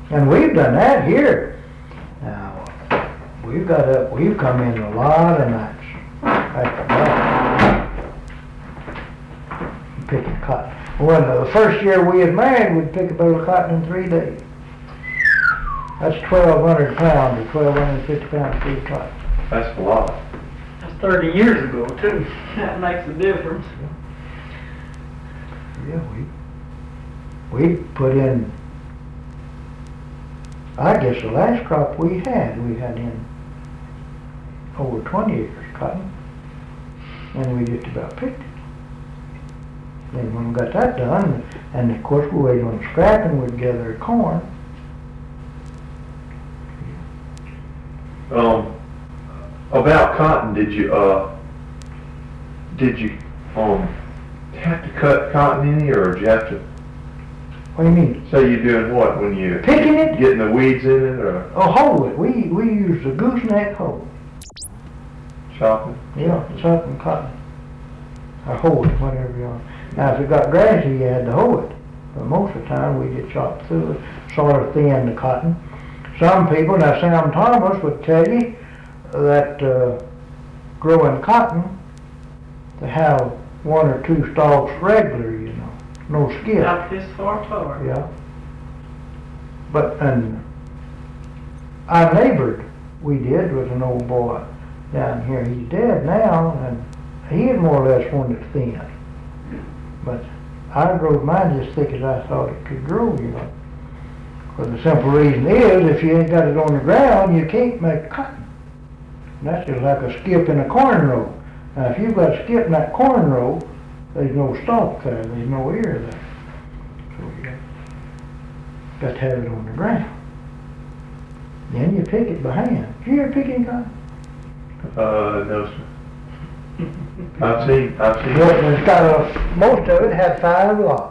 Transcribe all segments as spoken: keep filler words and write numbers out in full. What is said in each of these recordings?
And we've done that here. Now, we've got up, we've come in a lot of nights at the back, picking cotton. Well, the first year we had married, we'd pick a bale of cotton in three days. That's twelve hundred pounds or twelve hundred fifty pounds of cotton. That's a lot. That's thirty years ago, too. That makes a difference. Yeah, we, we put in, I guess the last crop we had, we had in over twenty acres cotton, and we just about picked it. Then when we got that done, and of course we waited on scrapping, we'd gather corn. Um, about cotton, did you, uh, did you, um, have to cut cotton any, or did you have to, What do you mean? say you're doing what, when you Picking it? getting the weeds in it, or Oh, hoe it. We, we used a gooseneck hoe. chopping? Yeah, chopping cotton. Or hoe it, whatever you want. Now, if it got grassy, you had to hoe it. But most of the time, we just chopped through it, sort of thin the cotton. Some people, now Sam Thomas would tell you that uh, growing cotton, to have one or two stalks regular, you know, no skip. Not this far apart. Yeah. But, and I neighbored, we did, was an old boy down here. He's dead now, and he had more or less wanted it thin. But I grew mine as thick as I thought it could grow, you know. For the simple reason is, if you ain't got it on the ground, you can't make cotton. And that's just like a skip in a corn row. Now, if you've got a skip in that corn row, there's no stalk there, there's no ear there. So you got, got to have it on the ground. Then you pick it by hand. Did you ever pick any cotton? Uh, no, sir. I've seen, I've seen. Well, it's got a, most of it had five locks.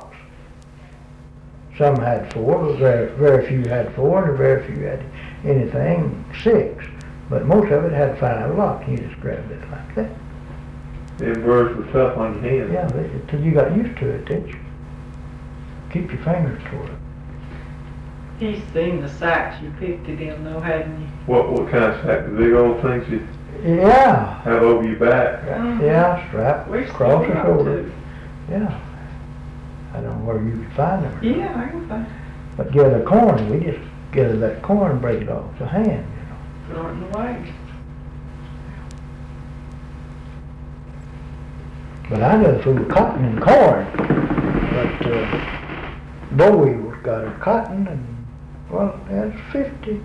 Some had four, but very, very few had four, and very few had anything, six. But most of it had five locks. You just grabbed it like that. Them birds were tough on your hands. Yeah, they, till you got used to it, didn't you? Keep your fingers toward it. He's seen the sacks you picked it in, though, hadn't you? What, what kind of sack? The big old things you Yeah. have over your back? Mhm. Yeah, strap We've across seen the them, shoulder. too. Yeah. I don't know where you could find them. Yeah, I can find But get the corn, we just get that corn, break it off the hand, you know. throw it in the wagon. But I done threw cotton and corn. But uh, Bowie got her cotton, and well, that's fifty.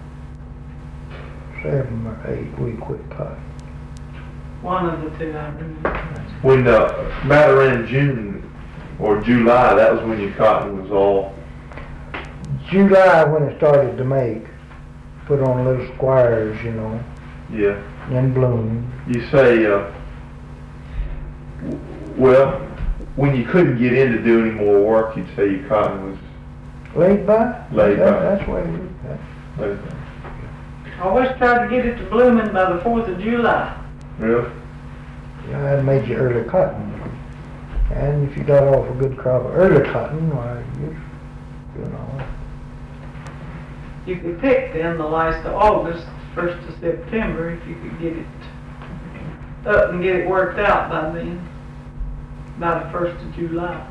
Seven or eight we quit cotton. One of the two, I remember. When, uh, about around June or July, that was when your cotton was all, July when it started to make, put on little squares, you know, yeah. in bloom. You say, uh, w- well, when you couldn't get in to do any more work, you'd say your cotton was Laid by? Laid that, by. That's the way we, that, laid. I always tried to get it to blooming by the fourth of July. Really? yeah, that made you early cotton. And if you got off a good crop of early cotton, why, you, you know. You could pick then the last of August, first of September, if you could get it up and get it worked out by then, by the first of July.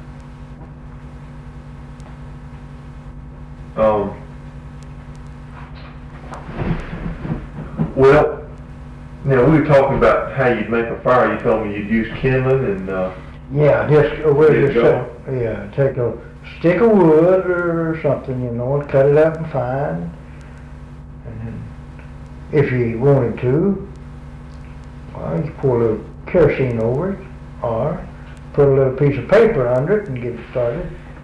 Um, well, now we were talking about how you'd make a fire. You told me you'd use kindling and, uh, Yeah, just, uh, we'll Get it just, uh, yeah, take a stick of wood or something, you know, and cut it up and fine. And then, if you wanted to, well, you pour a little kerosene over it, or put a little piece of paper under it and get it started.